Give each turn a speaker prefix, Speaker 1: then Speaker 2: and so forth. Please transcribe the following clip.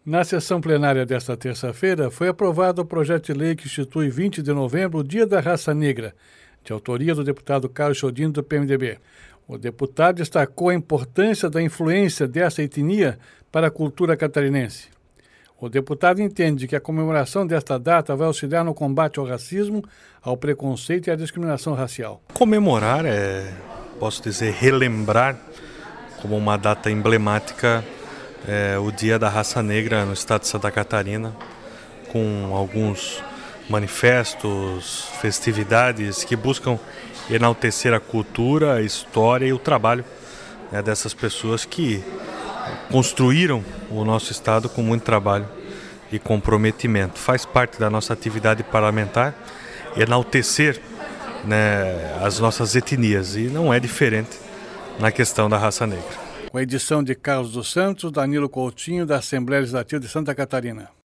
Speaker 1: Na sessão plenária desta terça-feira, foi aprovado o projeto de lei que institui 20 de novembro o Dia da Raça Negra, de autoria do deputado Carlos Chodini, do PMDB. O deputado destacou a importância da influência dessa etnia para a cultura catarinense. O deputado entende que a comemoração desta data vai auxiliar no combate ao racismo, ao preconceito e à discriminação racial.
Speaker 2: Comemorar posso dizer, relembrar como uma data emblemática o Dia da Raça Negra no estado de Santa Catarina, com alguns manifestos, festividades que buscam enaltecer a cultura, a história e o trabalho dessas pessoas que construíram o nosso estado com muito trabalho e comprometimento. Faz parte da nossa atividade parlamentar enaltecer as nossas etnias, e não é diferente na questão da raça negra.
Speaker 1: Com a edição de Carlos dos Santos, Danilo Coutinho, da Assembleia Legislativa de Santa Catarina.